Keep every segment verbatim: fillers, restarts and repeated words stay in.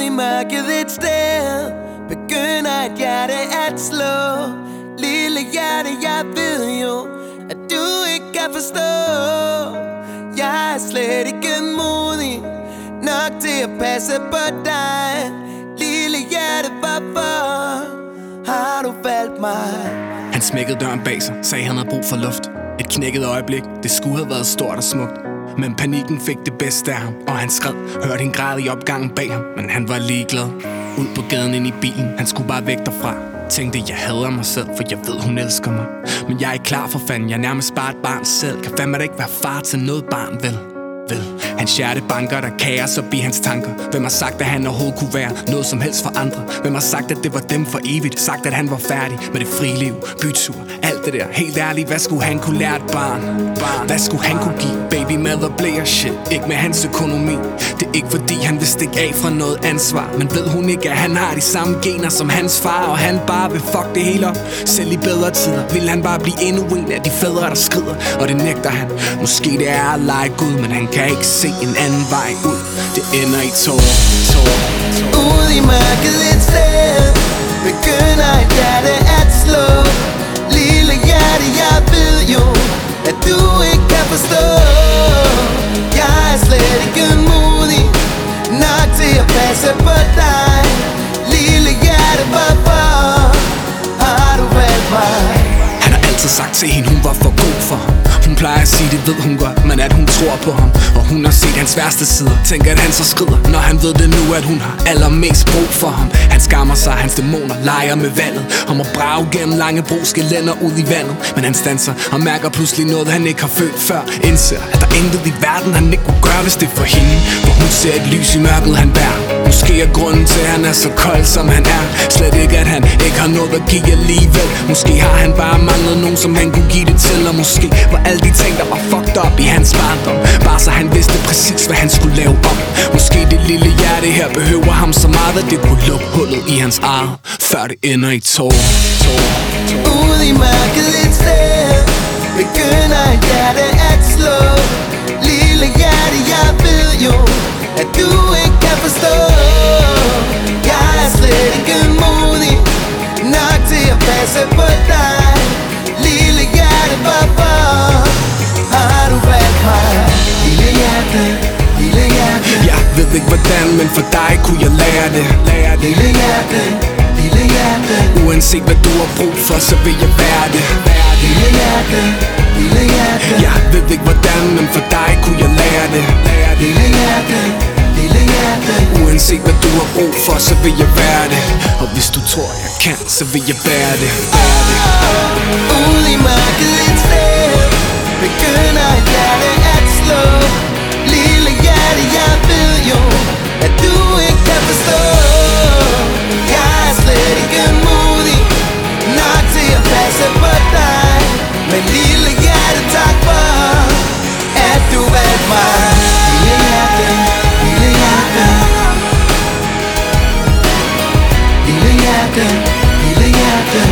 i mørket et sted begynder et hjerte at slå. Lille hjerte, jeg ved jo, at du ikke kan forstå. Jeg er slet ikke modig nok til at passe på dig. Lille hjerte, hvorfor har du valgt mig? Han smækkede døren bag sig, sagde han havde brug for luft. Et knækket øjeblik, det skulle have været stort og smukt. Men panikken fik det bedste af ham, og han skred. Hørte hende græde i opgangen bag ham, men han var ligeglad. Ud på gaden ind i bilen, han skulle bare væk derfra. Tænkte, jeg hader mig selv, for jeg ved, hun elsker mig. Men jeg er ikke klar for fanden, jeg er nærmest bare et barn selv. Kan fandme da ikke være far til noget barn, vel? Vel, hans hjerte banker, der kaos op i hans tanker. Hvem har sagt, at han overhovedet kunne være noget som helst for andre? Hvem har sagt, at det var dem for evigt? Sagt, at han var færdig med det frie liv, bytur, alt det der. Helt ærligt, hvad skulle han kunne lære et barn? barn? Hvad skulle han kunne give? Baby mad og blære shit, ikke med hans økonomi. Det er ikke fordi, han vil stikke af fra noget ansvar. Men ved hun ikke, at han har de samme gener som hans far? Og han bare vil fuck det hele op. Selv i bedre tider vil han bare blive endnu en af de fædre, der skrider. Og det nægter han. Måske det er at lege Gud, men han kan ikke se en anden vej ud. Det ender i tårer, tårer, tårer. Ude i mørket et sted begynder et hjerte at slå. Lille hjerte, jeg ved jo, at du ikke kan forstå. Jeg er slet ikke modig nok til at passe på dig. Lille hjerte, hvorfor har du valgt mig? Han har altid sagt til hende, hun var for god for ham. Hun plejer at sige, det ved hun godt, men at hun tror på ham. Og hun har set hans værste sider. Tænker, at han så skrider, når han ved det nu, at hun har allermest brug for ham. Han skammer sig, hans dæmoner leger med vandet. Og må brage gennem lange broskelender ud i vandet. Men han standser og mærker pludselig noget, han ikke har følt før. Indser, at der er intet i verden, han ikke kunne gøre, hvis det er for hende. For hun ser et lys i mørket, han bærer. Måske er grunden til, at han er så kold, som han er. Slet ikke, at han ikke har noget at give alligevel. Måske har han bare manglet nogen, som han kunne give det til. Og måske var alle de ting, der var fucked up i hans barndom, bare så han vidste præcis, hvad han skulle lave om. Måske det lille hjerte her behøver ham så meget, at det kunne lukke hullet i hans eget, før det ender i tårer. Ude i mørket et sted begynder et hjerte at slå. Lille hjerte, jeg ved jo, at du ikke kan forstå. Jeg er slet ikke modig nok til at passe på dig. Lille hjerte, hvorfor har du valgt mig? Lille hjerte, lille hjerte. Jeg ved ikke hvordan, men for dig kunne jeg lære det. Lille hjerte, lille hjerte. Uanset hvad du har brug for, så vil jeg være det. Lille hjerte, lille hjerte. Jeg ved ikke hvordan, men for dig kunne jeg lære det. Lille hjerte, lille hjerte. Uanset hvad du har brug for, så vil jeg være det. Og hvis du tror jeg kan, så vil jeg bære det. Ude i mørket et sted begynder et hjerte at slå. Lille hjerte, jeg ved jo, at du ikke kan forstå. Jeg er slet ikke modig nok til at passe på dig. Men lille hjerte, tak for, at du valgte mig. Lille hjerte, lille hjerte. Lille hjerte, lille hjerte.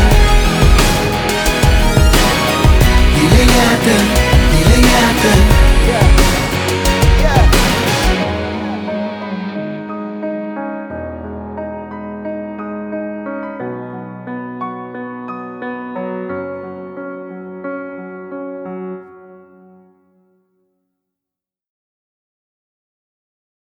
Lille hjerte, lille hjerte.